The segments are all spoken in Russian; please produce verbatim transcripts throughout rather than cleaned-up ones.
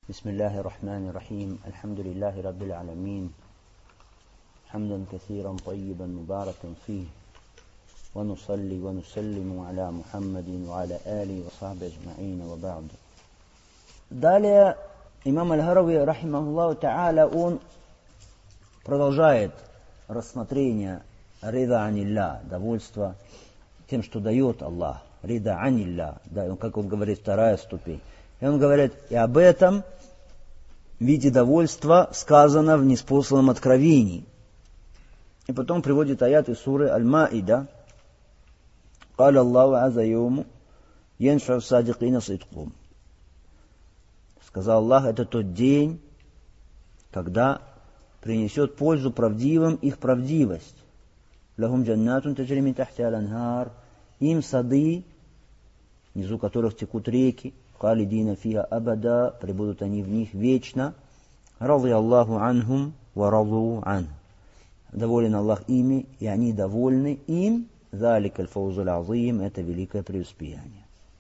بسم الله الرحمن الرحيم الحمد لله رب العالمين حمدا كثيرا طيبا مباركا فيه ونصلي ونسلم على محمد وعلى آله وصحبه أجمعين وبعد. Далее имам Аль-Харави, рахимахуллаху та'аля, он продолжает рассмотрение рида анилля, довольства тем, что дает Аллах. Рида анилля, да, как он говорит, вторая ступень. И он говорит, и об этом виде довольства сказано в ниспосланном откровении. И потом приводит аят из суры Аль-Маида. قال الله عز يوم ينفع الصادقين صدقهم. Сказал Аллах, это тот день, когда принесет пользу правдивым их правдивость. لهم جنات تجري من تحتها الأنهار. Им сады, внизу которых текут реки. خالدين فيها أبدا, пребудут они в них вечно. رضي الله عنهم ورضوا عنه. Доволен Аллах ими, и они довольны им. ذلك الفوز العظيم, это великое преуспеяние.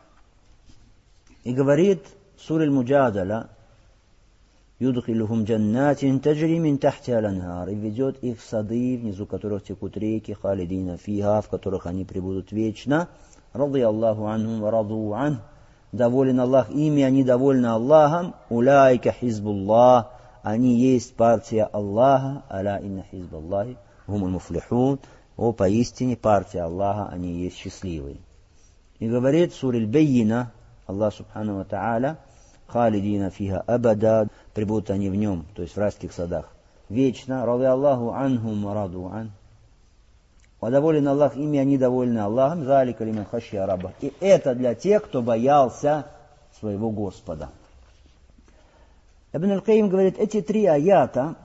И говорит сура Аль-Муджадала, يدخلهم جنات تجري من تحتها الأنهار, и ведет их в сады, внизу которых текут реки, خالدين فيها, в которых они пребудут вечно. رضي الله عنهم ورضوا عنه. Доволен Аллах ими, они довольны Аллахом. Уляйка хизбуллах, они есть партия Аллаха. Аля инна хизбаллахи гумуль муфлихун. О, поистине партия Аллаха, они есть счастливые. И говорит сура Аль-Баййина, Аллах субхану ва та'аля, халидина фиха абада, прибудут они в нем, то есть в райских садах, вечно. Ради Аллаху анхум ва раду ан. Доволен Аллах ими, они довольны Аллахом. Залика лиман хашья раббах. И это для тех, кто боялся своего Господа. Ибн Аль-Каим говорит, эти три аята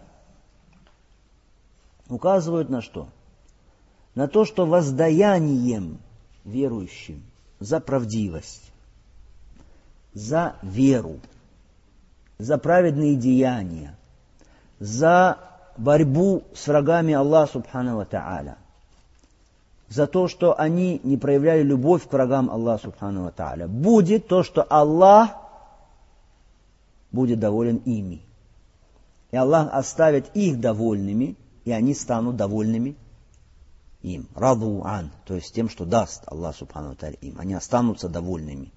указывают на что? На то, что воздаянием верующим за правдивость, за веру, за праведные деяния, за борьбу с врагами Аллаха субхану ва та'аля, за то, что они не проявляли любовь к врагам Аллаха субхану ва та'аля, будет то, что Аллах будет доволен ими. И Аллах оставит их довольными, и они станут довольными им. Раду ан, то есть тем, что даст Аллах субхану ва та'аля им. Они останутся довольными.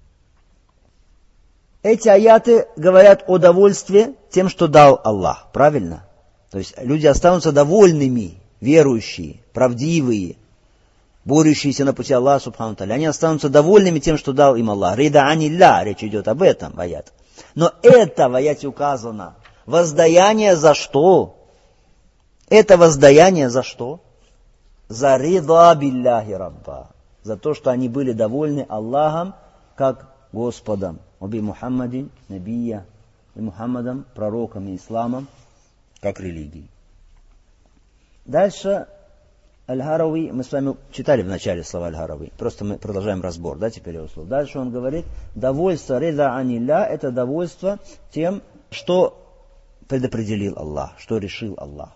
Эти аяты говорят о довольстве тем, что дал Аллах. Правильно? То есть люди останутся довольными, верующие, правдивые, борющиеся на пути Аллаха субхану ва та'аля. Они останутся довольными тем, что дал им Аллах. Рида анилля, речь идет об этом в аяте. Но это в аяте указано. Воздаяние за что? Это воздаяние за что? За рида билляхи рабба. За то, что они были довольны Аллахом как Господом. Оби Мухаммадин, Набия, и Мухаммадом, пророком и исламом, как религией. Дальше Аль-Харави, мы с вами читали в начале слова Аль-Харави, просто мы продолжаем разбор, да, теперь его слов. Дальше он говорит, довольство рида анилля, это довольство тем, что предопределил Аллах, что решил Аллах.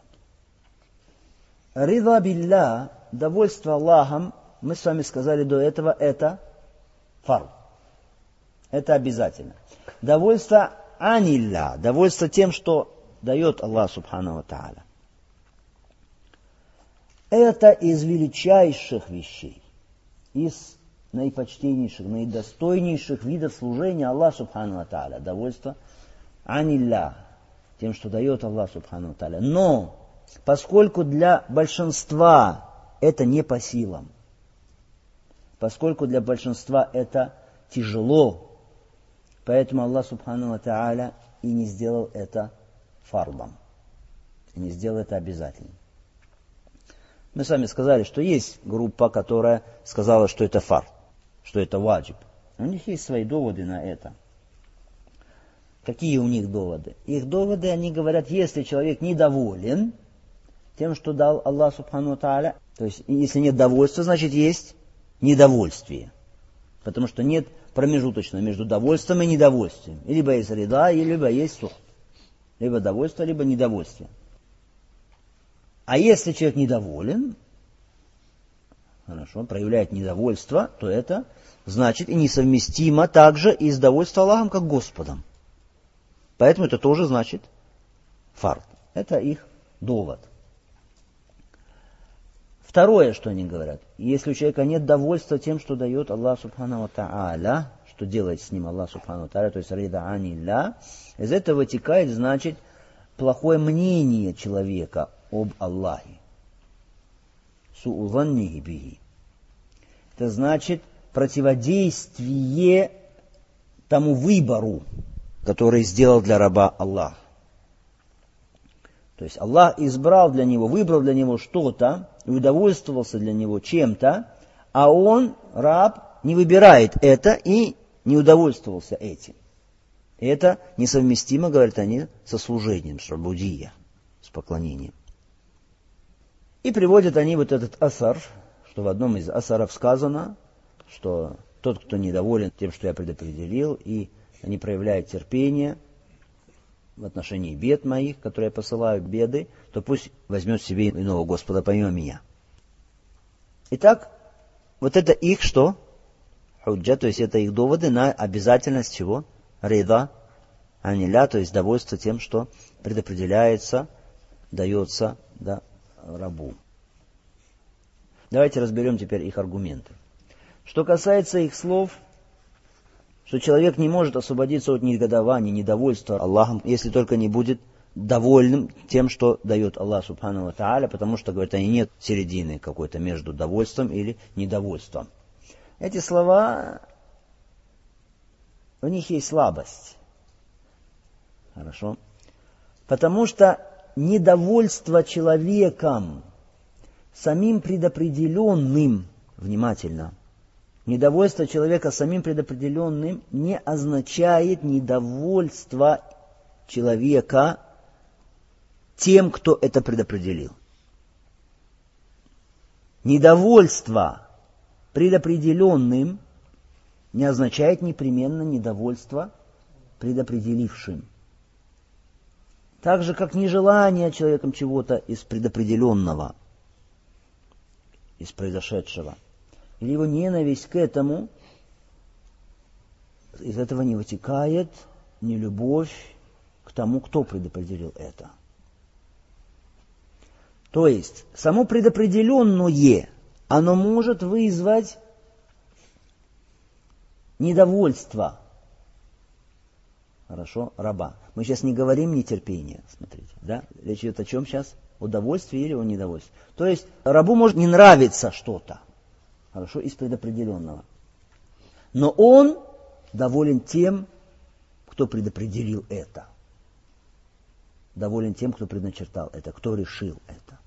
Рида билля, довольство Аллахом, мы с вами сказали до этого, это фард. Это обязательно. Довольство анилля, довольство тем, что дает Аллах субхану ва та'аля. Это из величайших вещей, из наипочтеннейших, наидостойнейших видов служения Аллаху субхану ва та'аля. Довольство анилля, тем, что дает Аллах субхану ва та'аля. Но, поскольку для большинства это не по силам, поскольку для большинства это тяжело, поэтому Аллах субхану ва та'аля и не сделал это фардом, и не сделал это обязательным. Мы с вами сказали, что есть группа, которая сказала, что это фард, что это ваджиб. У них есть свои доводы на это. Какие у них доводы? Их доводы, они говорят, если человек недоволен тем, что дал Аллах субхану ва та'аля, то есть если нет довольства, значит есть недовольствие. Потому что нет промежуточного между довольством и недовольствием. Либо есть рида, либо есть сухт. Либо довольство, либо недовольствие. А если человек недоволен, хорошо, проявляет недовольство, то это значит и несовместимо также и с довольством Аллахом как Господом. Поэтому это тоже значит фард. Это их довод. Второе, что они говорят. Если у человека нет довольства тем, что дает Аллах Субхану ва Тааля, что делает с ним Аллах Субхану ва Тааля, то есть рида анилля, из этого вытекает, значит, плохое мнение человека об Аллахе. Су'уваннихи бихи. Это значит противодействие тому выбору, который сделал для раба Аллах. То есть Аллах избрал для него, выбрал для него что-то, и удовольствовался для него чем-то, а он, раб, не выбирает это и не удовольствовался этим. И это несовместимо, говорят они, со служением, с рабудия, с поклонением. И приводят они вот этот асар, что в одном из асаров сказано, что тот, кто недоволен тем, что я предопределил, и не проявляет терпения в отношении бед моих, которые я посылаю, беды, то пусть возьмет себе иного Господа помимо меня. Итак, вот это их что? Худжа, то есть это их доводы на обязательность чего? Рида анилля, то есть довольство тем, что предопределяется, дается, да, рабу. Давайте разберем теперь их аргументы. Что касается их слов, что человек не может освободиться от негодования, недовольства Аллахом, если только не будет довольным тем, что дает Аллах Субхану ва Тааля, потому что, говорят, они нет середины какой-то между довольством или недовольством. Эти слова, у них есть слабость. Хорошо? Потому что недовольство человеком, самим предопределенным, внимательно, недовольство человека самим предопределенным не означает недовольство человека тем, кто это предопределил. Недовольство предопределенным не означает непременно недовольство предопределившим. Так же, как нежелание человеком чего-то из предопределенного, из произошедшего, или его ненависть к этому, из этого не вытекает нелюбовь к тому, кто предопределил это. То есть, само предопределенное, оно может вызвать недовольство, хорошо, раба. Мы сейчас не говорим нетерпение, смотрите, да? Речь идет о чем сейчас? О удовольствии или о недовольстве. То есть, рабу может не нравиться что-то, хорошо, из предопределенного. Но он доволен тем, кто предопределил это. Доволен тем, кто предначертал это, кто решил это.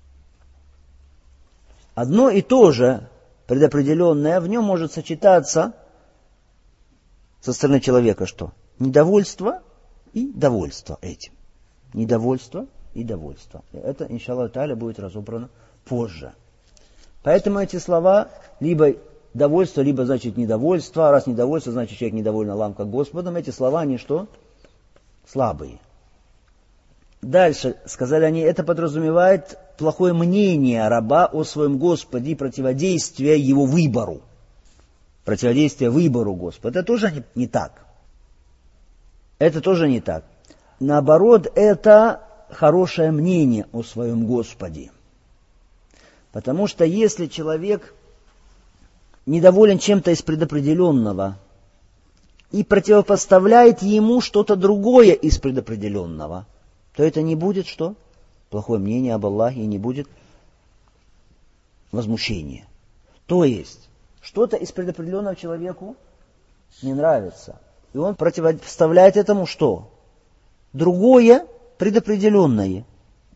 Одно и то же предопределенное в нем может сочетаться со стороны человека что? Недовольство и довольство этим. Недовольство и довольство. Это, иншаллах тааля, будет разобрано позже. Поэтому эти слова либо довольство, либо значит недовольство. Раз недовольство, значит человек недоволен Аллахом как Господом. Эти слова, они что? Слабые. Дальше, сказали они, это подразумевает плохое мнение раба о своем Господе и противодействие его выбору. Противодействие выбору Господа. Это тоже не, не так. Это тоже не так. Наоборот, это хорошее мнение о своем Господе. Потому что если человек недоволен чем-то из предопределенного и противопоставляет ему что-то другое из предопределенного, то это не будет что? Плохое мнение об Аллахе, и не будет возмущения. То есть, что-то из предопределенного человеку не нравится. И он противопоставляет этому что? Другое предопределенное.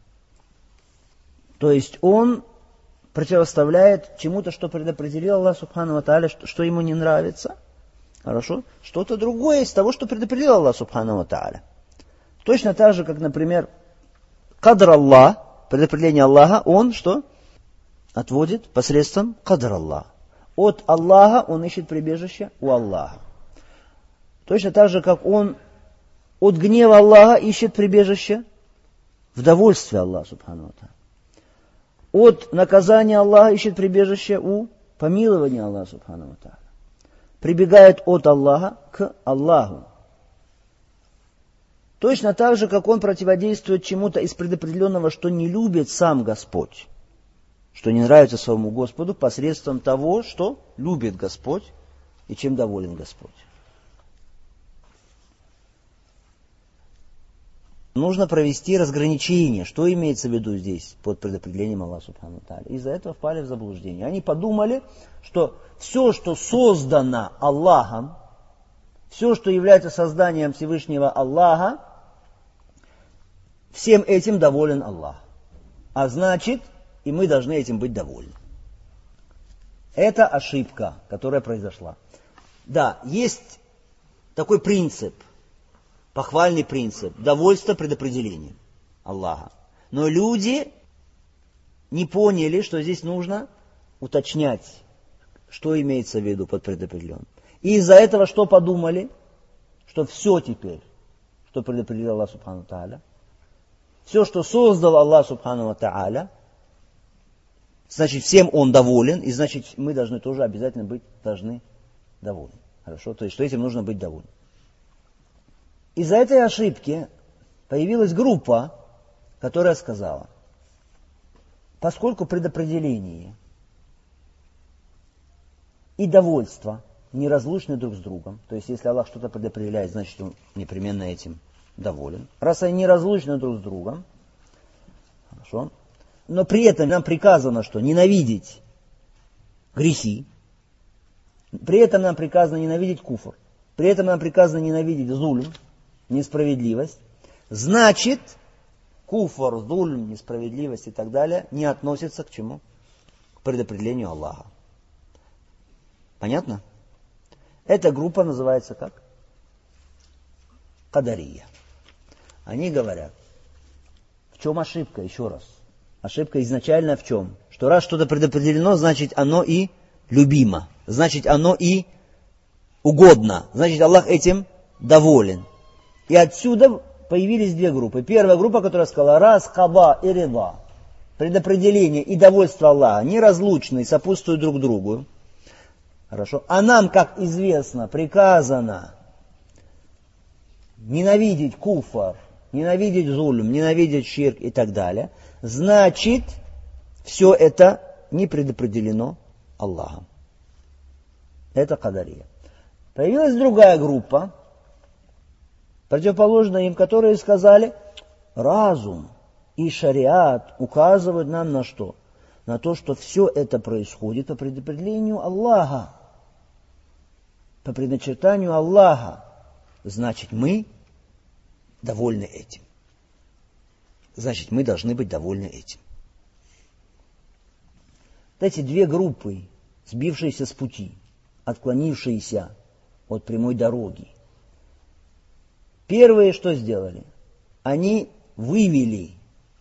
То есть, он противоставляет чему-то, что предопределил Аллах Субхану ва Тааля, что, что ему не нравится. Хорошо? Что-то другое из того, что предопределил Аллах Субхану ва Тааля. Точно так же, как, например, кадр Аллах, предопределение Аллаха, он что? Отводит посредством кадр Аллах. От Аллаха он ищет прибежище у Аллаха. Точно так же, как он от гнева Аллаха ищет прибежище в довольстве Аллаха Субхану ва Тааля. От наказания Аллаха ищет прибежище у помилования Аллаха Субхану ва Тааля. Прибегает от Аллаха к Аллаху. Точно так же, как он противодействует чему-то из предопределенного, что не любит сам Господь, что не нравится своему Господу, посредством того, что любит Господь и чем доволен Господь. Нужно провести разграничение, что имеется в виду здесь под предопределением Аллаха Субхану ва Тааля. Из-за этого впали в заблуждение. Они подумали, что все, что создано Аллахом, все, что является созданием Всевышнего Аллаха, всем этим доволен Аллах. А значит, и мы должны этим быть довольны. Это ошибка, которая произошла. Да, есть такой принцип, похвальный принцип, довольство предопределением Аллаха. Но люди не поняли, что здесь нужно уточнять, что имеется в виду под предопределенным. И из-за этого что подумали? Что все теперь, что предопределил Аллах Субхану ва Тааля, все, что создал Аллах Субхану ва Тааля, значит, всем Он доволен, и значит, мы должны тоже обязательно быть должны довольны. Хорошо? То есть, что этим нужно быть довольны. Из-за этой ошибки появилась группа, которая сказала, поскольку предопределение и довольство неразлучны друг с другом, то есть, если Аллах что-то предопределяет, значит, Он непременно этим доволен. Раз они неразлучны друг с другом, хорошо, но при этом нам приказано, что ненавидеть грехи, при этом нам приказано ненавидеть куфр, при этом нам приказано ненавидеть зульм, несправедливость, значит, куфр, зульм, несправедливость и так далее не относятся к чему? К предопределению Аллаха. Понятно? Эта группа называется как? Кадария. Они говорят, в чем ошибка, еще раз. Ошибка изначально в чем? Что раз что-то предопределено, значит оно и любимо. Значит оно и угодно. Значит Аллах этим доволен. И отсюда появились две группы. Первая группа, которая сказала, раз каба и рида, предопределение и довольство Аллаха неразлучны и сопутствуют друг другу. Хорошо. А нам, как известно, приказано ненавидеть куфр, ненавидеть зульм, ненавидеть ширк и так далее. Значит, все это не предопределено Аллахом. Это кадария. Появилась другая группа, противоположная им, которые сказали, разум и шариат указывают нам на что? На то, что все это происходит по предопределению Аллаха, по предначертанию Аллаха. Значит, мы довольны этим. Значит, мы должны быть довольны этим. Эти две группы, сбившиеся с пути, отклонившиеся от прямой дороги, первые что сделали? Они вывели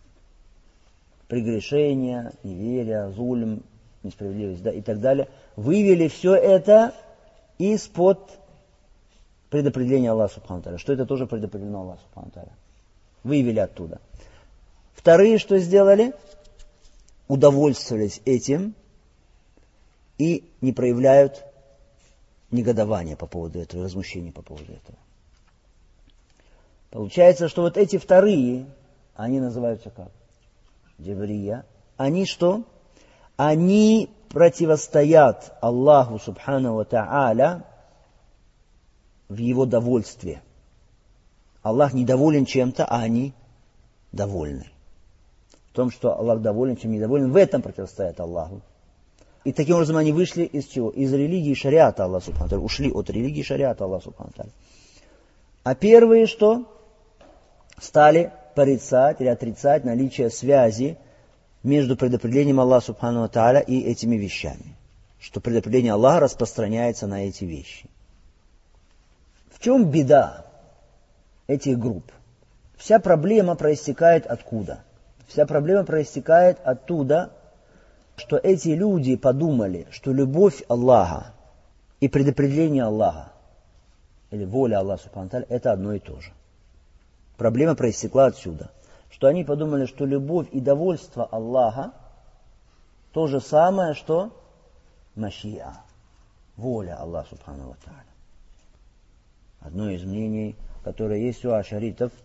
прегрешения, неверие, зульм, несправедливость, да, и так далее, вывели все это из-под предопределения Аллаха Субхану ва Тааля, что это тоже предопределено Аллаху Субхану ва Тааля. Вывели оттуда. Вторые что сделали? Удовольствовались этим и не проявляют негодования по поводу этого, возмущения по поводу этого. Получается, что вот эти вторые, они называются как? Джабрия. Они что? Они противостоят Аллаху Субхану ва Тааля в его довольстве. Аллах недоволен чем-то, а они довольны. В том, что Аллах доволен, чем недоволен, в этом противостоят Аллаху. И таким образом они вышли из чего? Из религии шариата Аллаха Субхану ва Тааля. Ушли от религии шариата Аллаха Субхану ва Тааля. А первые что? Стали порицать или отрицать наличие связи между предопределением Аллаха Субхану ва Тааля и этими вещами. Что предопределение Аллаха распространяется на эти вещи. В чем беда этих групп? Вся проблема проистекает откуда? Вся проблема проистекает оттуда, что эти люди подумали, что любовь Аллаха и предопределение Аллаха, или воля Аллаха Субхану ва Тааля, это одно и то же. Проблема проистекла отсюда, что они подумали, что любовь и довольство Аллаха то же самое, что машиа, воля Аллаха Субхану ва Тааля. Одно из мнений, которое есть у ашаритов,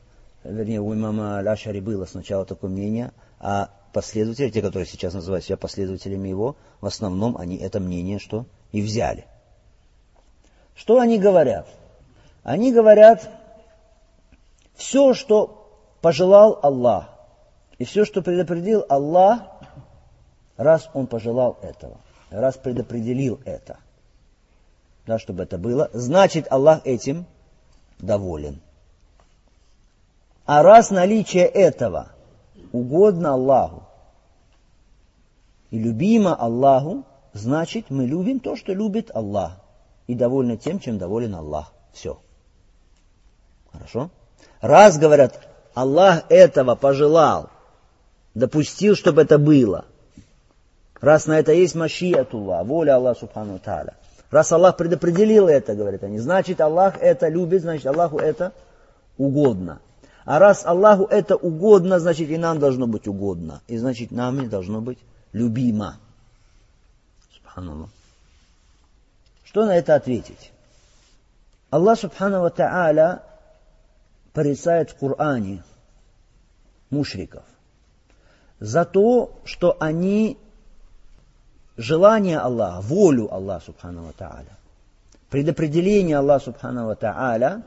вернее, у имама Аль-Ашари было сначала такое мнение, а последователи, те, которые сейчас называют себя последователями его, в основном они это мнение что и взяли. Что они говорят? Они говорят, все, что пожелал Аллах, и все, что предопределил Аллах, раз Он пожелал этого, раз предопределил это, да, чтобы это было, значит, Аллах этим доволен. А раз наличие этого угодно Аллаху и любимо Аллаху, значит, мы любим то, что любит Аллах, и довольны тем, чем доволен Аллах. Все. Хорошо? Раз, говорят, Аллах этого пожелал, допустил, чтобы это было, раз на это есть машиатуллах, воля Аллаха субхану тааля, раз Аллах предопределил это, говорят они, значит, Аллах это любит, значит, Аллаху это угодно. А раз Аллаху это угодно, значит, и нам должно быть угодно. И значит, нам должно быть любимо. Субханаллах. Что на это ответить? Аллах субхану ва тааля порицает в Коране мушриков за то, что они желание Аллаха, волю Аллаха субхану ва тааля, предопределение Аллаха субхану ва тааля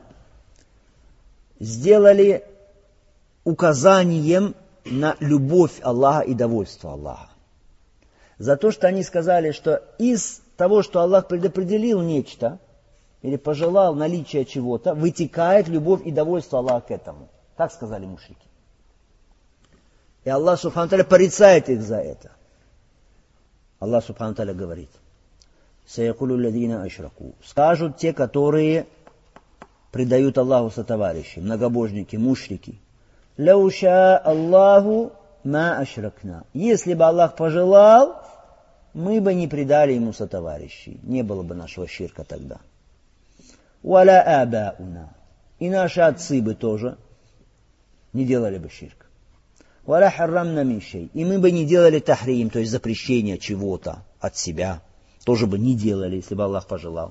сделали указанием на любовь Аллаха и довольство Аллаха. За то, что они сказали, что из того, что Аллах предопределил нечто, или пожелал наличия чего-то, вытекает любовь и довольство Аллаха к этому. Так сказали мушрики. И Аллах субхану тааля порицает их за это. Аллах субхану тааля говорит: «Саякулу ладина ашраку». Скажут те, которые предают Аллаху сотоварищи, многобожники, мушрики. «Лауша Аллаху ма ашракна». Если бы Аллах пожелал, мы бы не предали ему сотоварищей. Не было бы нашего ширка тогда. «Валя абауна». И наши отцы бы тоже не делали бы ширк. «Валя харрамна мин шей». И мы бы не делали тахрим, то есть запрещение чего-то от себя. Тоже бы не делали, если бы Аллах пожелал.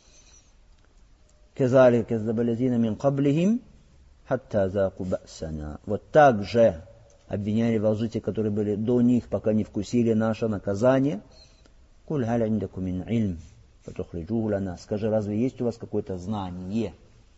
«Казали каздабалязина мин каблихим, хатта заку ба'сана». Вот так же обвиняли во лжи те, которые были до них, пока не вкусили наше наказание. «Куль халя индаку мин ильм, фатухриджуху лана». Скажи, разве есть у вас какое-то знание?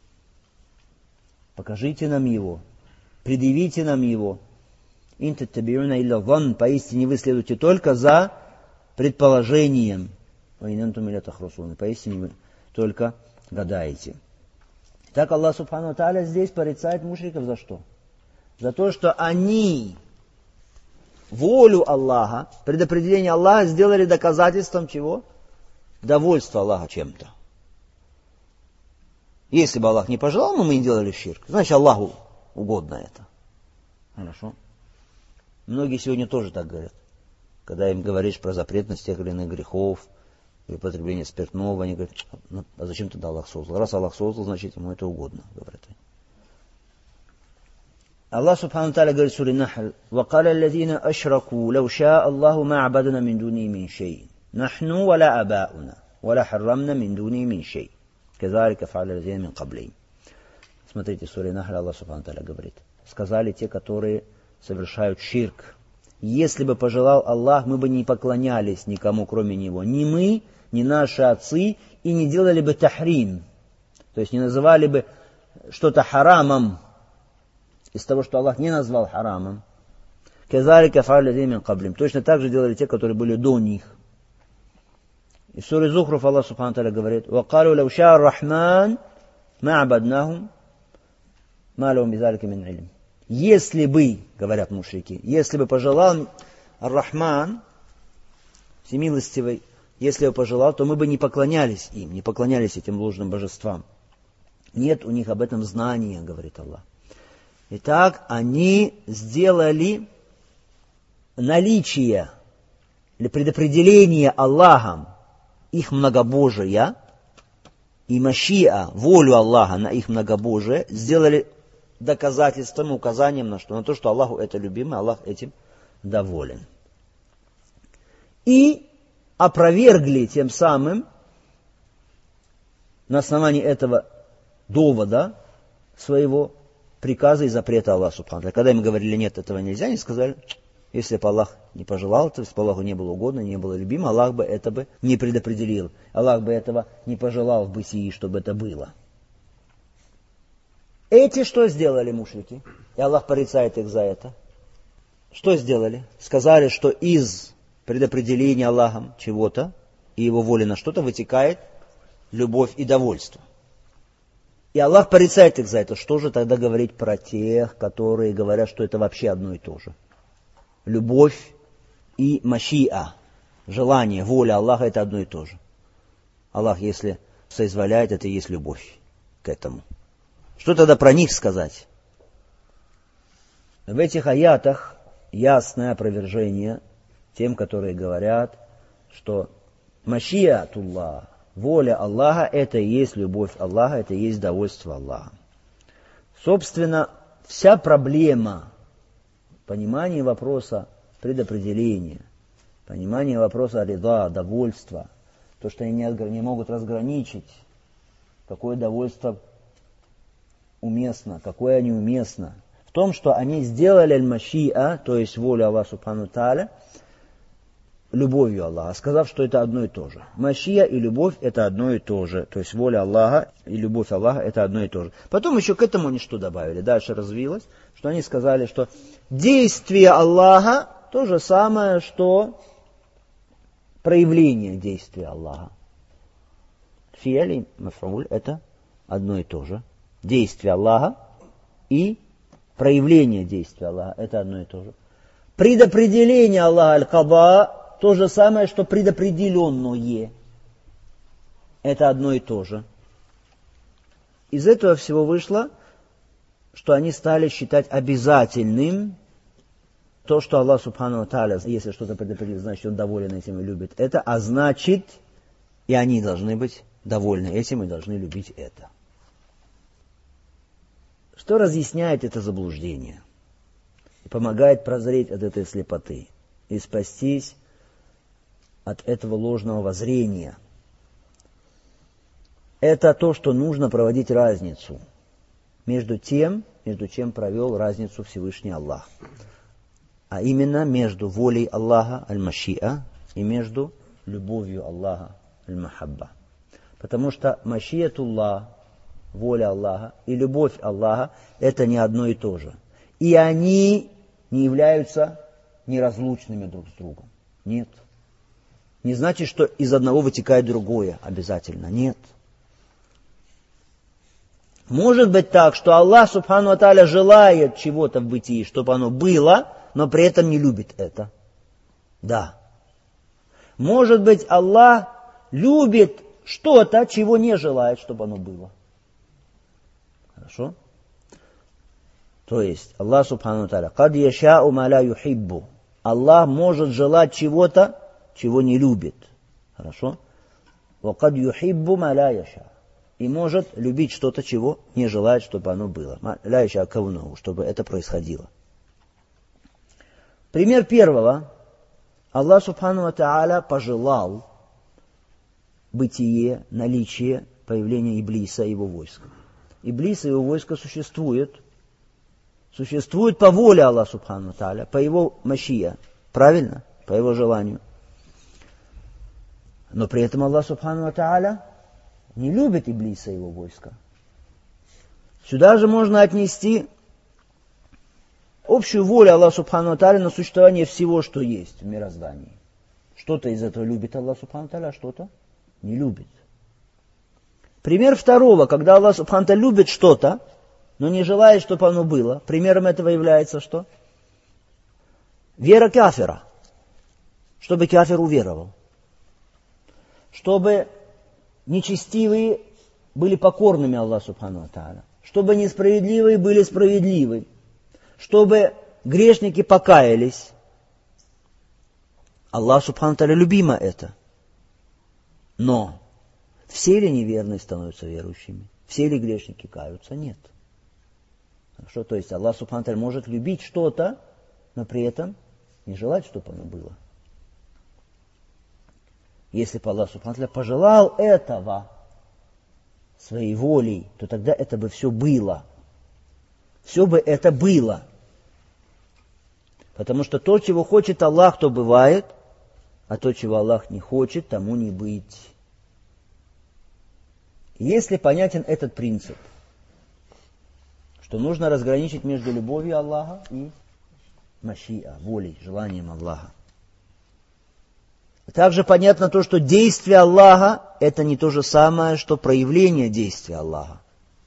Покажите нам его, предъявите нам его. «Ин таттабиуна илля занн». Поистине вы следуете только за предположением. «Ва ин антум илля тахрусун». Поистине вы только гадаете. Так Аллах субхану ва тааля здесь порицает мушриков за что? За то, что они волю Аллаха, предопределение Аллаха сделали доказательством чего? Довольства Аллаха чем-то. Если бы Аллах не пожелал, но мы не делали ширк, значит Аллаху угодно это. Хорошо? Многие сегодня тоже так говорят. Когда им говоришь про запретность тех или иных грехов, или потребление спиртного, они говорят: ну, а зачем тогда Аллах создал? Раз Аллах создал, значит ему это угодно, говорят они. Аллах субхану тааля говорит в суре Нахл: «Вакаля аллазина ашраку, лау ша Аллаху ма абадна мин дуни мин шей, нахну валя абауна, валя харрамна мин дуни мин шей, казалика фа'аля аллазина мин каблейн». Смотрите, в суре Нахл Аллах субхану тааля говорит: сказали те, которые совершают ширк: если бы пожелал Аллах, мы бы не поклонялись никому, кроме Него. Ни мы, ни наши отцы, и не делали бы тахрим. То есть не называли бы что-то харамом из того, что Аллах не назвал харамом. «Казалика фа'аля аллазина мин каблейн». Точно так же делали те, которые были до них. И в суре Зухруф Аллах субхану тааля говорит: «Вакалу лау ша ар-Рахман ма абаднахум ма лахум бизалика мин илм». Если бы, говорят мушрики, если бы пожелал Ар-Рахман, всемилостивый, если бы пожелал, то мы бы не поклонялись им, не поклонялись этим ложным божествам. Нет у них об этом знания, говорит Аллах. Итак, они сделали наличие или предопределение Аллахом их многобожия и машиа, волю Аллаха на их многобожие, сделали доказательством, указанием на что? На то, что Аллаху это любимо, Аллах этим доволен. И опровергли тем самым на основании этого довода своего приказы и запреты Аллаха Субхану. Когда им говорили, нет, этого нельзя, они сказали, если бы Аллах не пожелал, то если бы Аллаху не было угодно, не было любимо, Аллах бы это бы не предопределил. Аллах бы этого не пожелал в бытии, чтобы это было. Эти что сделали мушрики? И Аллах порицает их за это. Что сделали? Сказали, что из предопределения Аллахом чего-то и его воли на что-то вытекает любовь и довольство. И Аллах порицает их за это. Что же тогда говорить про тех, которые говорят, что это вообще одно и то же? Любовь и машиа, желание, воля Аллаха — это одно и то же. Аллах, если соизволяет, это и есть любовь к этому. Что тогда про них сказать? В этих аятах ясное опровержение тем, которые говорят, что машиатуллах, воля Аллаха — это и есть любовь Аллаха, это и есть довольство Аллаха. Собственно, вся проблема понимания вопроса предопределения, понимания вопроса рида, довольства, то, что они не могут разграничить, какое довольство уместно, какое неуместно, в том, что они сделали аль-машиа, то есть волю Аллаха Субхану Тааля, любовью Аллаха, сказав, что это одно и то же. Машия и любовь — это одно и то же. То есть воля Аллаха и любовь Аллаха — это одно и то же. Потом еще к этому они что добавили? Дальше развилось, что они сказали, что действие Аллаха то же самое, что проявление действия Аллаха. Фиали мафауль — это одно и то же. Действие Аллаха и проявление действия Аллаха — это одно и то же. Предопределение Аллаха аль-каба — то же самое, что предопределенное. Это одно и то же. Из этого всего вышло, что они стали считать обязательным то, что Аллах Субхану ва Тааля, если что-то предопределил, значит, Он доволен этим и любит это, а значит, и они должны быть довольны этим и должны любить это. Что разъясняет это заблуждение и помогает прозреть от этой слепоты и спастись от этого ложного воззрения? Это то, что нужно проводить разницу между тем, между чем провел разницу Всевышний Аллах. А именно между волей Аллаха, аль-машиа, и между любовью Аллаха, аль-махабба. Потому что машиатуллах, воля Аллаха, и любовь Аллаха — это не одно и то же. И они не являются неразлучными друг с другом. Нет. Не значит, что из одного вытекает другое обязательно. Нет. Может быть так, что Аллах Субхану ва Тааля желает чего-то в бытии, чтобы оно было, но при этом не любит это. Да. Может быть, Аллах любит что-то, чего не желает, чтобы оно было. Хорошо? То есть, Аллах Субхану ва Тааля, «Кад яшау ма ла юхиббу». Аллах может желать чего-то, чего не любит. Хорошо? «Вакад юхиббу ма ла яша». И может любить что-то, чего не желает, чтобы оно было. Ла яша кауну, чтобы это происходило. Пример первого. Аллах Субхану ва Тааля пожелал бытие, наличие, появление Иблиса и его войска. Иблис и его войско существует. Существует по воле Аллаха Субхану ва Тааля, по его машия. Правильно? По его желанию. Но при этом Аллах Субхану ва Тааля не любит Иблиса и его войска. Сюда же можно отнести общую волю Аллаха Субхану ва Тааля на существование всего, что есть в мироздании. Что-то из этого любит Аллах Субхану ва Тааля, а что-то не любит. Пример второго, когда Аллах Субхану ва Тааля любит что-то, но не желает, чтобы оно было. Примером этого является что? Вера кафира. Чтобы кафир уверовал. Чтобы нечестивые были покорными Аллаху Субхану ва Тааля. Чтобы несправедливые были справедливы. Чтобы грешники покаялись. Аллах Субхану ва Тааля любимо это. Но все ли неверные становятся верующими? Все ли грешники каются? Нет. Что, то есть Аллах Субхану ва Тааля может любить что-то, но при этом не желать, чтобы оно было. Если бы Аллах Субхану ва Тааля пожелал этого своей волей, то тогда это бы все было. все бы это было. Потому что то, чего хочет Аллах, то бывает, а то, чего Аллах не хочет, тому не быть. Если понятен этот принцип, что нужно разграничить между любовью Аллаха и машиа, волей, желанием Аллаха. Также понятно то, что действие Аллаха – это не то же самое, что проявление действия Аллаха.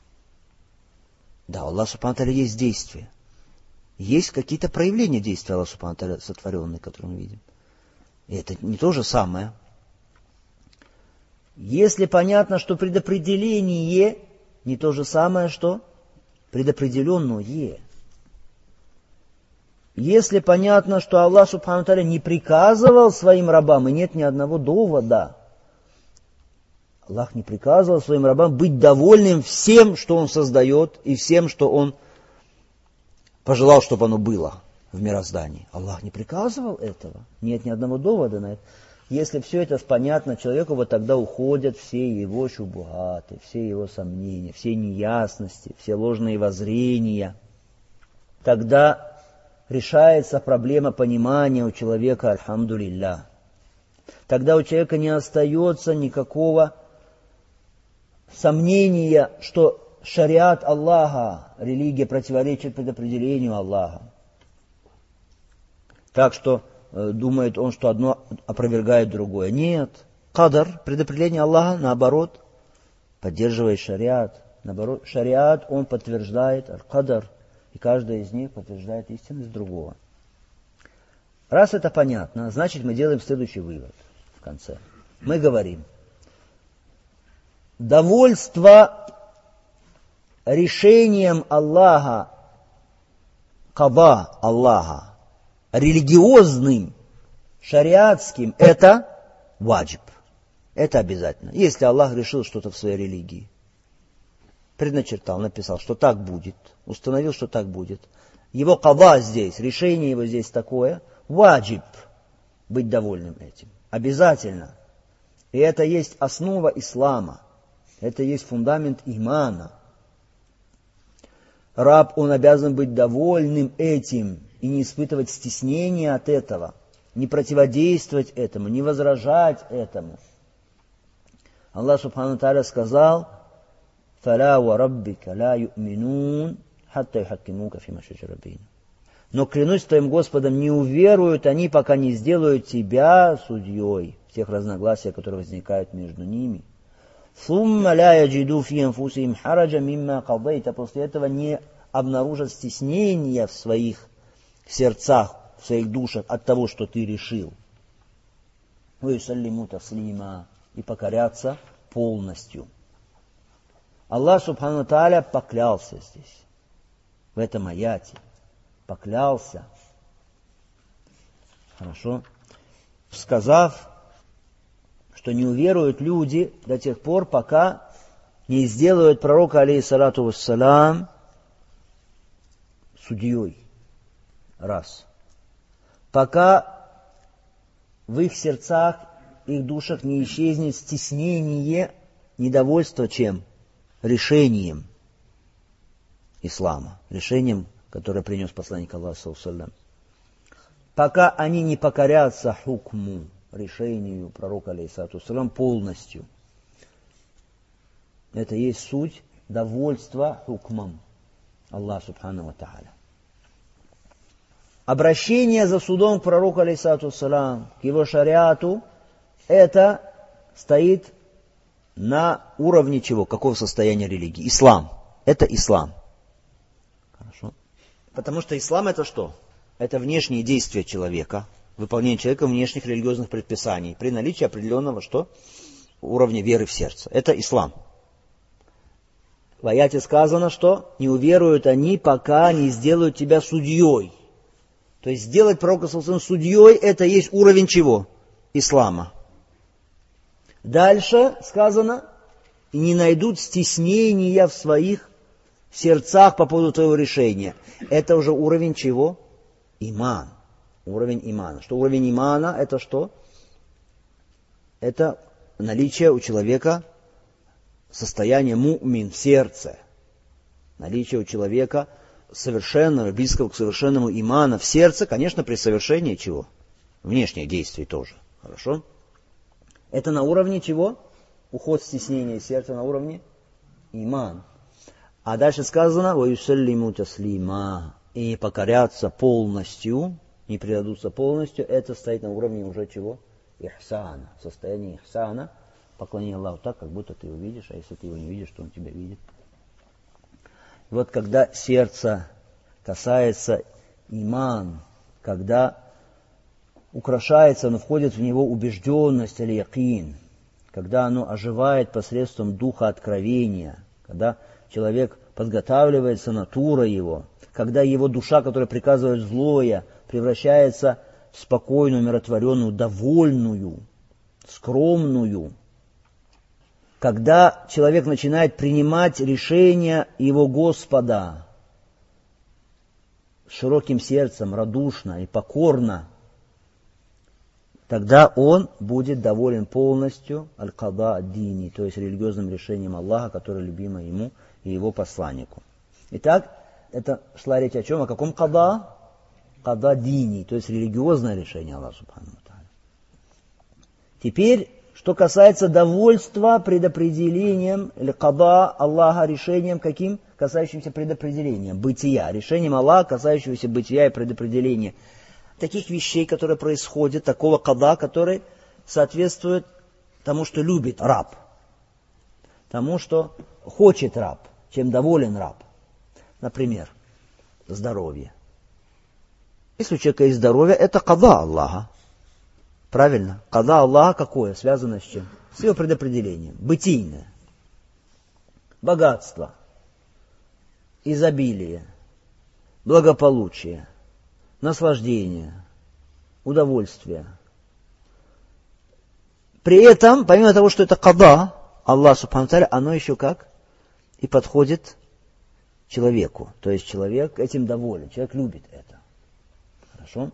Да, Аллах Субхану ва Тааля есть действие. Есть какие-то проявления действия Аллаха Субхану ва Тааля сотворенные, которые мы видим. И это не то же самое. Если понятно, что предопределение не то же самое, что предопределенное. Если понятно, что Аллах Субхану ва Тааля не приказывал своим рабам, и нет ни одного довода, Аллах не приказывал своим рабам быть довольным всем, что Он создает, и всем, что Он пожелал, чтобы оно было в мироздании. Аллах не приказывал этого. Нет ни одного довода на это. Если все это понятно человеку, вот тогда уходят все его шубухаты, все его сомнения, все неясности, все ложные воззрения. Тогда решается проблема понимания у человека, альхамдулилля. Тогда у человека не остается никакого сомнения, что шариат Аллаха, религия противоречит предопределению Аллаха. Так что э, думает он, что одно опровергает другое. Нет. Кадар, предопределение Аллаха, наоборот, поддерживает шариат. Наоборот, шариат, он подтверждает аль-кадар. И каждая из них подтверждает истинность другого. Раз это понятно, значит мы делаем следующий вывод в конце. Мы говорим, довольство решением Аллаха, каба Аллаха, религиозным, шариатским, это ваджиб. Это обязательно. Если Аллах решил что-то в своей религии, предначертал, написал, что так будет, установил, что так будет. Его каба здесь, решение его здесь такое, ваджиб, быть довольным этим. Обязательно. И это есть основа ислама. Это есть фундамент имана. Раб, он обязан быть довольным этим и не испытывать стеснения от этого, не противодействовать этому, не возражать этому. Аллах Субхану ва Тааля сказал, «Фаля ва раббика ла ю'минун, хатта юхаккимука фима шаджара бейнахум». Но клянусь твоим Господом, не уверуют они, пока не сделают тебя судьей в тех разногласиях, которые возникают между ними. «Сумма ля яджиду фи анфусихим хараджа мимма кадайта». После этого не обнаружат стеснения в своих сердцах, в своих душах от того, что ты решил. «Ва юсаллиму таслима». И покорятся полностью. Аллах Субхану ва Тааля поклялся здесь, в этом аяте. Поклялся. Хорошо. Сказав, что не уверуют люди до тех пор, пока не сделают пророка, алейхиссалату вассалам, судьей. Раз. Пока в их сердцах, их душах не исчезнет стеснение, недовольство чем? Решением ислама. Решением, которое принес посланник Аллаха, саллаллаху алейхи ва саллям. Пока они не покорятся хукму, решению пророка, алейхиссалату вассалям, полностью. Это есть суть довольства хукмом Аллаха Субхану ва Тааля. Обращение за судом к пророку, алейхиссалату вассалям, к его шариату, это стоит на уровне чего? Какого состояния религии? Ислам. Это ислам. Хорошо. Потому что ислам это что? Это внешние действия человека, выполнение человеком внешних религиозных предписаний при наличии определенного что? Уровня веры в сердце. Это ислам. В аяте сказано, что не уверуют они, пока не сделают тебя судьей. То есть сделать пророка саллаллаху алейхи ва саллям судьей, это есть уровень чего? Ислама. Дальше сказано, не найдут стеснения в своих сердцах по поводу твоего решения. Это уже уровень чего? Иман. Уровень имана. Что уровень имана это что? Это наличие у человека состояния му'мин в сердце. Наличие у человека совершенного, близкого к совершенному имана в сердце, конечно, при совершении чего? Внешних действий тоже. Хорошо? Это на уровне чего? Уход стеснения сердца на уровне иман. А дальше сказано, وَيُسَلِّمُ تَسْلِيمًا, и покорятся полностью, не предадутся полностью, это стоит на уровне уже чего? Ихсана. Состояние ихсана. Поклонение Аллаху так, как будто ты его видишь, а если ты его не видишь, то он тебя видит. И вот когда сердце касается иман, когда украшается, оно входит в него убежденность или якин, когда оно оживает посредством духа откровения, когда человек подготавливается, натура его, когда его душа, которая приказывает злое, превращается в спокойную, умиротворенную, довольную, скромную, когда человек начинает принимать решения его Господа широким сердцем, радушно и покорно, тогда он будет доволен полностью аль-када ад-дини, то есть религиозным решением Аллаха, которое любимо ему и его посланнику. Итак, это шла речь о чем? О каком када? Када дини, то есть религиозное решение Аллаха субхану ва тааля. Теперь, что касается довольства предопределением, или када Аллаха решением каким? Касающимся предопределения, бытия. Решением Аллаха, касающегося бытия и предопределения. Таких вещей, которые происходят, такого када, который соответствует тому, что любит раб. Тому, что хочет раб, чем доволен раб. Например, здоровье. Если у человека есть здоровье, это када Аллаха. Правильно? Када Аллаха какое? Связано с чем? С его предопределением. Бытийное. Богатство. Изобилие. Благополучие. Наслаждение. Удовольствие. При этом, помимо того, что это када, Аллах субхану тааля, оно еще как? И подходит человеку. То есть человек этим доволен. Человек любит это. Хорошо?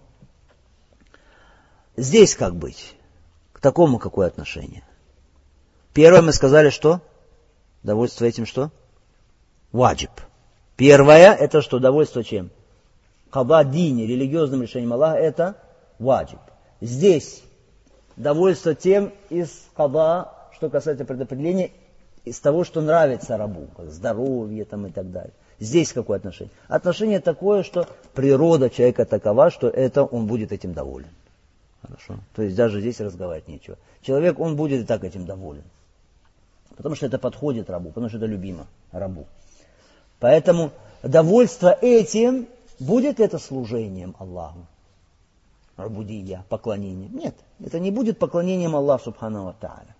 Здесь как быть? К такому какое отношение? Первое мы сказали, что? Довольство этим что? Ваджиб. Первое, это что? Довольство чем? Када дини, религиозным решением Аллаха, это ваджиб. Здесь довольство тем из када, что касается предопределения, из того, что нравится рабу, как здоровье там и так далее. Здесь какое отношение? Отношение такое, что природа человека такова, что это он будет этим доволен. Хорошо. То есть даже здесь разговаривать нечего. Человек, он будет и так этим доволен. Потому что это подходит рабу, потому что это любимо рабу. Поэтому довольство этим, будет это служением Аллаху? Рабудия, поклонением? Нет, это не будет поклонением Аллаху субхану ва тааля.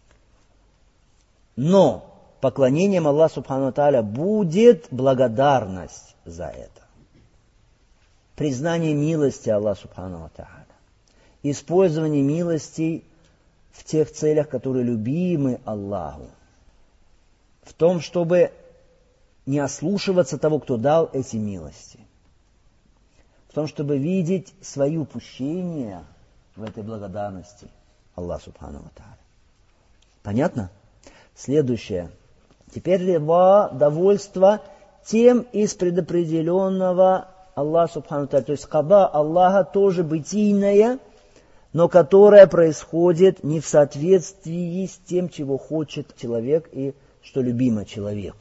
Но поклонением Аллаху субхану ва тааля будет благодарность за это. Признание милости Аллаха субхану ва тааля. Использование милостей в тех целях, которые любимы Аллаху. В том, чтобы не ослушиваться того, кто дал эти милости. В том, чтобы видеть свои упущения в этой благодарности Аллаху субхану ва тааля. Понятно? Следующее. Теперь рида, довольство тем из предопределенного Аллаха субхану ва тааля. То есть када Аллаха тоже бытийное, но которое происходит не в соответствии с тем, чего хочет человек и что любимо человеку.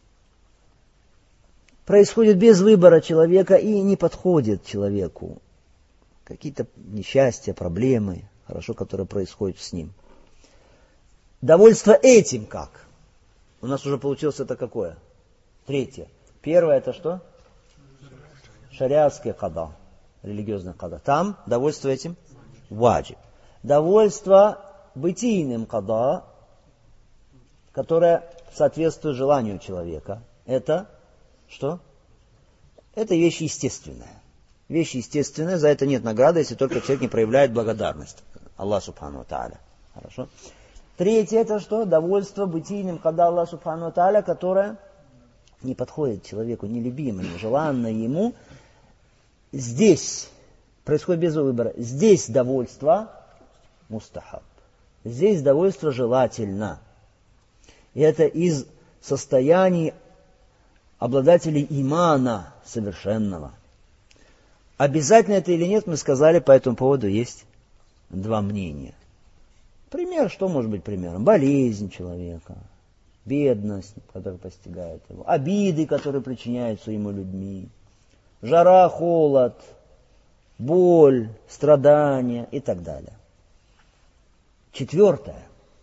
Происходит без выбора человека и не подходит человеку. Какие-то несчастья, проблемы, хорошо, которые происходят с ним. Довольство этим как? У нас уже получилось это какое? Третье. Первое это что? Шариатский када, религиозный када. Там довольство этим ваджиб. Довольство бытийным када, которое соответствует желанию человека. Это что? Это вещь естественная. Вещь естественная, за это нет награды, если только человек не проявляет благодарность Аллаху субхану ва тааля. Хорошо? Третье это что? Довольство бытийным када Аллаха субхану ва тааля, которое не подходит человеку, нелюбимо, нежеланно ему. Здесь происходит без выбора. Здесь довольство мустахаб. Здесь довольство желательно. И это из состояний обладателей имана совершенного. Обязательно это или нет, мы сказали, по этому поводу есть два мнения. Пример, что может быть примером? Болезнь человека, бедность, которая постигает его, обиды, которые причиняются ему людьми, жара, холод, боль, страдания и так далее. Четвертое.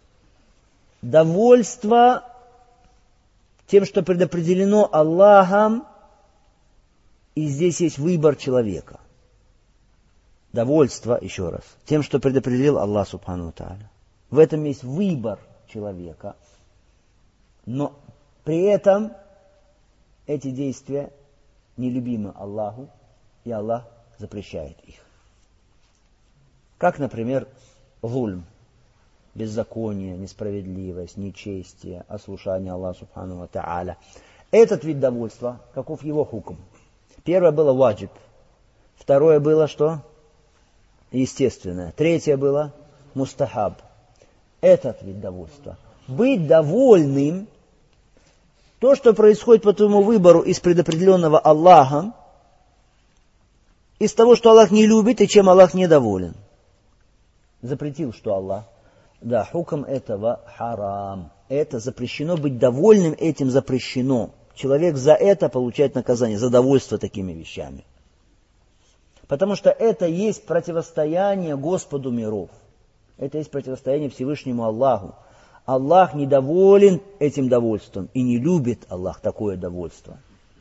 Довольство тем, что предопределено Аллахом, и здесь есть выбор человека. Довольство, еще раз, тем, что предопределил Аллах Субхану ва Тааля. В этом есть выбор человека, но при этом эти действия нелюбимы Аллаху, и Аллах запрещает их. Как, например, зульм, беззаконие, несправедливость, нечестие, ослушание Аллаха Субхану ва Тааля. Этот вид довольства, каков его хукм? Первое было ваджиб, второе было что? Естественное. Третье было мустахаб. Этот вид довольства. Быть довольным, то, что происходит по твоему выбору из предопределенного Аллахом, из того, что Аллах не любит и чем Аллах недоволен. Запретил, что Аллах. Да, хукм этого харам. Это запрещено, быть довольным этим запрещено. Человек за это получает наказание, за довольство такими вещами. Потому что это есть противостояние Господу миров. Это есть противостояние Всевышнему Аллаху. Аллах недоволен этим довольством и не любит Аллах такое довольство.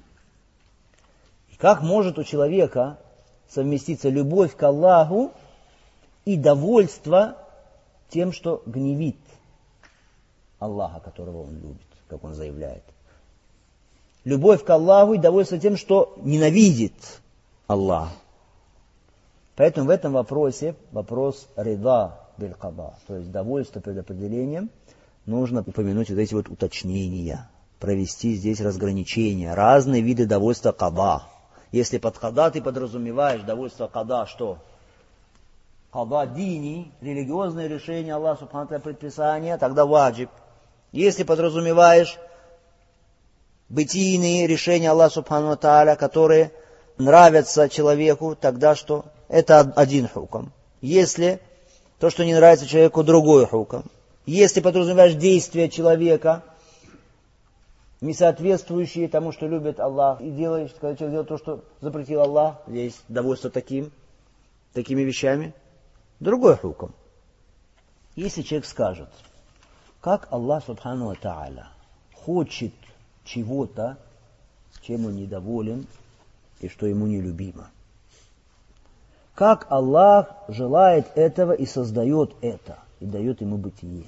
И как может у человека совместиться любовь к Аллаху и довольство тем, что гневит Аллаха, которого он любит, как он заявляет. Любовь к Аллаху и довольство тем, что ненавидит Аллах. Поэтому в этом вопросе вопрос рида биль-када, то есть довольство предопределением, нужно упомянуть вот эти вот уточнения, провести здесь разграничения, разные виды довольства када. Если под када ты подразумеваешь довольство када, что? Када дини, религиозное решение Аллаха Субхану ва Тааля предписания, тогда ваджиб. Если подразумеваешь бытийные решения Аллаха Субхану ва Тааля, которые нравятся человеку, тогда что? Это один хукм. Если то, что не нравится человеку, другой хукм. Если подразумеваешь действия человека, не соответствующие тому, что любит Аллах, и делаешь, когда человек делает то, что запретил Аллах, здесь довольство таким, такими вещами, другой хукм. Если человек скажет, как Аллах Субхану ва Тааля хочет чего-то, чем он недоволен и что ему нелюбимо. Как Аллах желает этого и создает это, и дает ему бытие.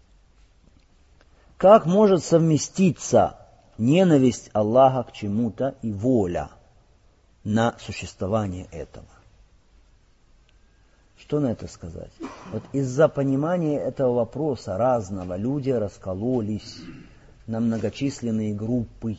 Как может совместиться ненависть Аллаха к чему-то и воля на существование этого? Что на это сказать? Вот из-за понимания этого вопроса разного люди раскололись на многочисленные группы,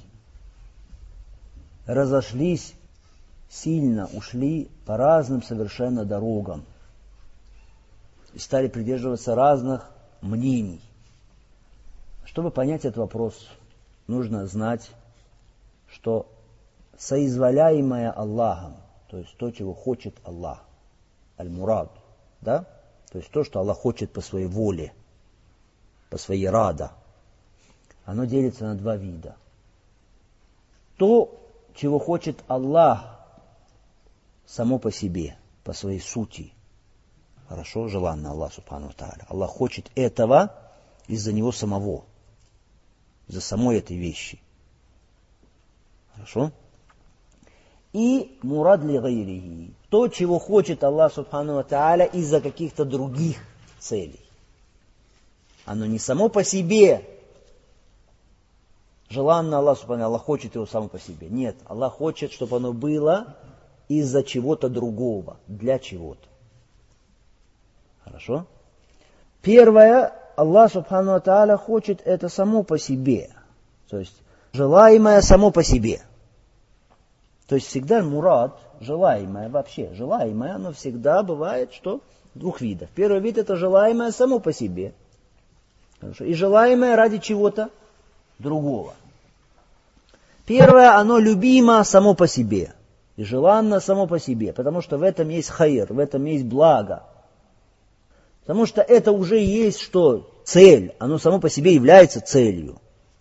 разошлись сильно, ушли по разным совершенно дорогам и стали придерживаться разных мнений. Чтобы понять этот вопрос, нужно знать, что соизволяемое Аллахом, то есть то, чего хочет Аллах, аль-мурад, да? То есть то, что Аллах хочет по своей воле, по своей рада, оно делится на два вида. То, чего хочет Аллах само по себе, по своей сути. Хорошо, желанно Аллах Субхану ва Тааля. Аллах хочет этого из-за него самого, из-за самой этой вещи. Хорошо? И мурад ли гайрихи. То, чего хочет Аллах Субхану ва Тааля из-за каких-то других целей. Оно не само по себе желанно Аллах Субхану ва Тааля, Аллах хочет его само по себе. Нет, Аллах хочет, чтобы оно было из-за чего-то другого, для чего-то. Хорошо? Первое, Аллах Субхану ва Тааля хочет это само по себе. То есть, желаемое само по себе. То есть, всегда мурад, желаемое вообще, желаемое, оно всегда бывает, что двух видов. Первый вид это желаемое само по себе. Хорошо? И желаемое ради чего-то другого. Первое, оно любимо само по себе. И желанно само по себе. Потому что в этом есть хайр, в этом есть благо. Потому что это уже есть что? Цель. Оно само по себе является целью.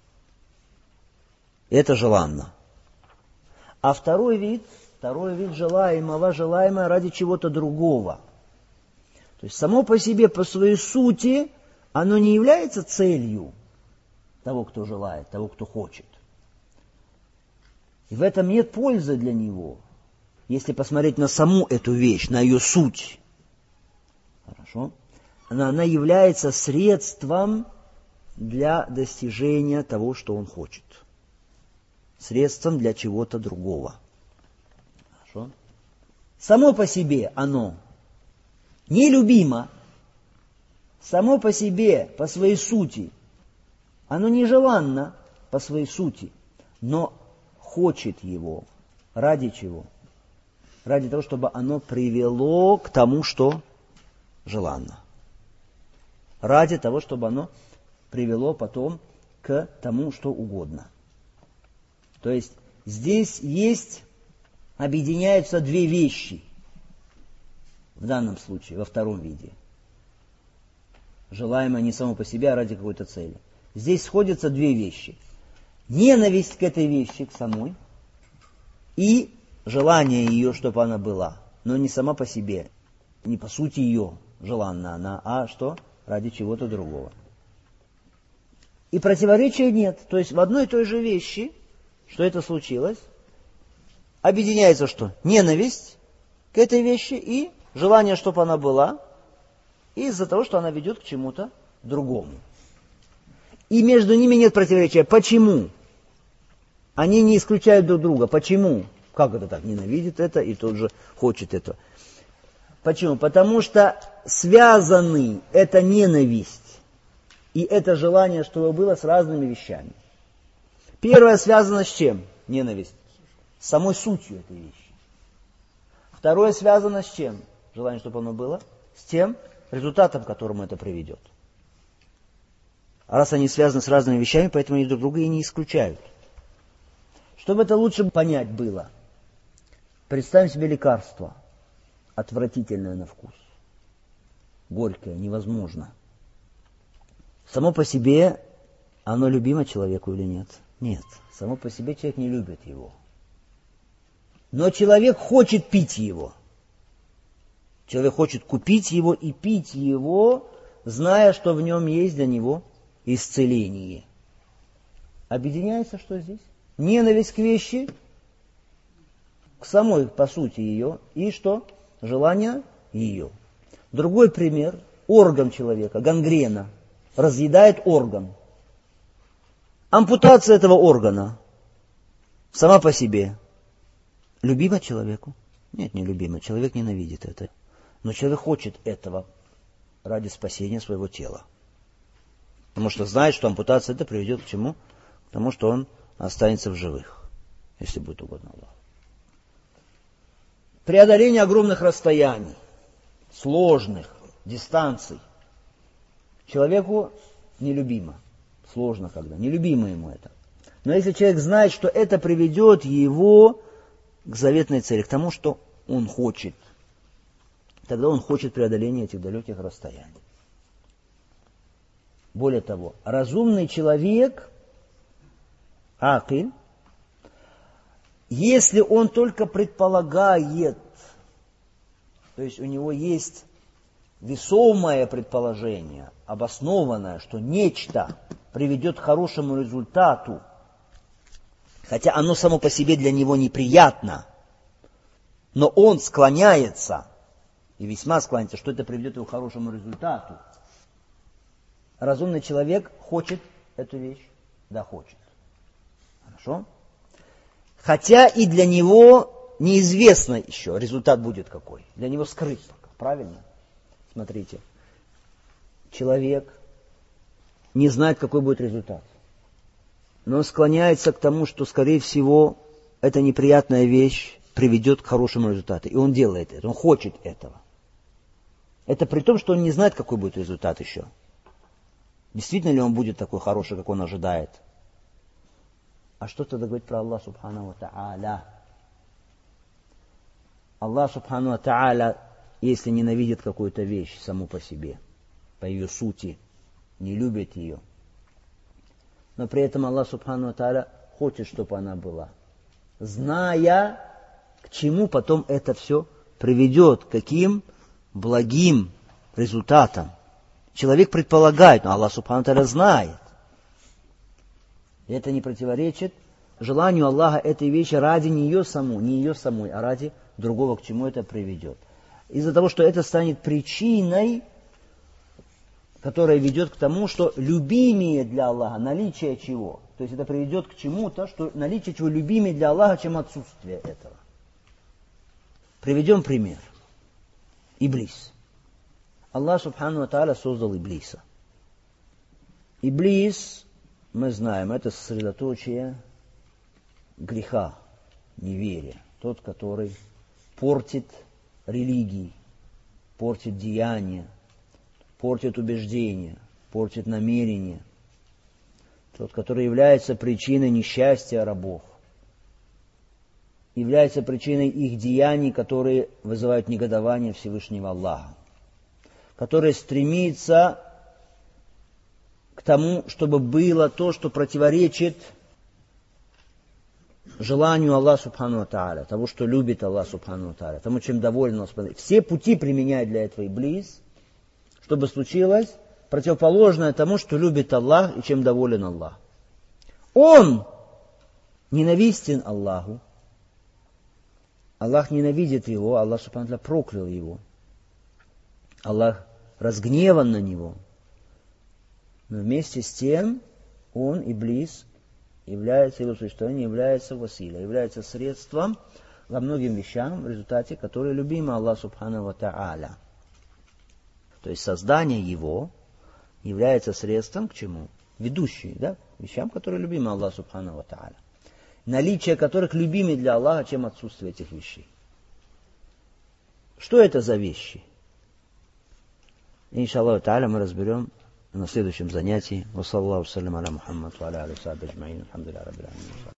Это желанно. А второй вид, второй вид желаемого, желаемое ради чего-то другого. То есть само по себе, по своей сути, оно не является целью того, кто желает, того, кто хочет. И в этом нет пользы для него, если посмотреть на саму эту вещь, на ее суть. Хорошо? Она, она является средством для достижения того, что он хочет. Средством для чего-то другого. Хорошо? Само по себе оно нелюбимо, само по себе, по своей сути, оно нежеланно по своей сути, но хочет его. Ради чего? Ради того, чтобы оно привело к тому, что желанно. Ради того, чтобы оно привело потом к тому, что угодно. То есть здесь есть, объединяются две вещи. В данном случае, во втором виде. Желаемое не само по себе, а ради какой-то цели. Здесь сходятся две вещи. Ненависть к этой вещи, к самой, и желание ее, чтобы она была. Но не сама по себе, не по сути ее желанна она, а что? Ради чего-то другого. И противоречия нет. То есть в одной и той же вещи, что это случилось, объединяется что? Ненависть к этой вещи и желание, чтобы она была, из-за того, что она ведет к чему-то другому. И между ними нет противоречия. Почему? Они не исключают друг друга. Почему? Как это так? Ненавидит это и тот же хочет это. Почему? Потому что связаны эта ненависть и это желание, чтобы было, с разными вещами. Первое связано с чем? Ненависть. С самой сутью этой вещи. Второе связано с чем? Желание, чтобы оно было. С тем результатом, к которому это приведет. А раз они связаны с разными вещами, поэтому они друг друга и не исключают. Чтобы это лучше понять было, представим себе лекарство, отвратительное на вкус, горькое, невозможно. Само по себе оно любимо человеку или нет? Нет. Само по себе человек не любит его. Но человек хочет пить его. Человек хочет купить его и пить его, зная, что в нем есть для него исцеление. Объединяется что здесь? Ненависть к вещи, к самой, по сути, ее, и что? Желание ее. Другой пример. Орган человека, гангрена, разъедает орган. Ампутация этого органа сама по себе любима человеку? Нет, не любима. Человек ненавидит это. Но человек хочет этого ради спасения своего тела. Потому что знает, что ампутация это приведет к чему? К тому, что он останется в живых, если будет угодно Аллаху. Преодоление огромных расстояний, сложных дистанций. Человеку нелюбимо. Сложно когда. Нелюбимо ему это. Но если человек знает, что это приведет его к заветной цели, к тому, что он хочет, тогда он хочет преодоления этих далеких расстояний. Более того, разумный человек, акиль, если он только предполагает, то есть у него есть весомое предположение, обоснованное, что нечто приведет к хорошему результату, хотя оно само по себе для него неприятно, но он склоняется, и весьма склоняется, что это приведет его к хорошему результату. Разумный человек хочет эту вещь? Да, хочет. Хорошо? Хотя и для него неизвестно еще, результат будет какой. Для него скрыт пока. Правильно? Смотрите. Человек не знает, какой будет результат. Но он склоняется к тому, что, скорее всего, эта неприятная вещь приведет к хорошему результату. И он делает это, он хочет этого. Это при том, что он не знает, какой будет результат еще. Действительно ли он будет такой хороший, как он ожидает. А что тогда говорить про Аллаха Субхану ва Тааля? Аллах Субхану ва Тааля, если ненавидит какую-то вещь саму по себе, по ее сути, не любит ее, но при этом Аллах Субхану ва Тааля хочет, чтобы она была, зная, к чему потом это все приведет, каким благим результатом. Человек предполагает, но Аллах Субхану ва Тааля знает. И это не противоречит желанию Аллаха этой вещи ради нее самой, не ее самой, а ради другого, к чему это приведет. Из-за того, что это станет причиной, которая ведет к тому, что любимее для Аллаха, наличие чего? То есть это приведет к чему-то, что наличие чего любимее для Аллаха, чем отсутствие этого. Приведем пример. Иблис. Аллах Субхану ва Тааля создал Иблиса. Иблис, мы знаем, это сосредоточие греха, неверия. Тот, который портит религии, портит деяния, портит убеждения, портит намерения. Тот, который является причиной несчастья рабов, является причиной их деяний, которые вызывают негодование Всевышнего Аллаха, который стремится к тому, чтобы было то, что противоречит желанию Аллаха Субхану ва Тааля, того, что любит Аллах Субхану ва Тааля, тому, чем доволен Аллах. Все пути применяет для этого Иблис, чтобы случилось противоположное тому, что любит Аллах и чем доволен Аллах. Он ненавистен Аллаху, Аллах ненавидит его, Аллах Субхану ва Тааля проклял его, Аллах разгневан на него. Но вместе с тем он, Иблис, является, его существование является василя, является средством во многим вещам, в результате которые любимы Аллах Субхану ва Тааля. То есть создание его является средством к чему? Ведущий, да? Вещам, которые любимы Аллах Субхану ва Тааля. Наличие которых любимее для Аллаха, чем отсутствие этих вещей. Что это за вещи? Иншаллаху Тааля мы разберем на следующем занятии. Ва саллаллаху салям аля Мухаммад ва аля алейхи ва сахбихи аджмаин. Алхамдулиллахи раббил аламин.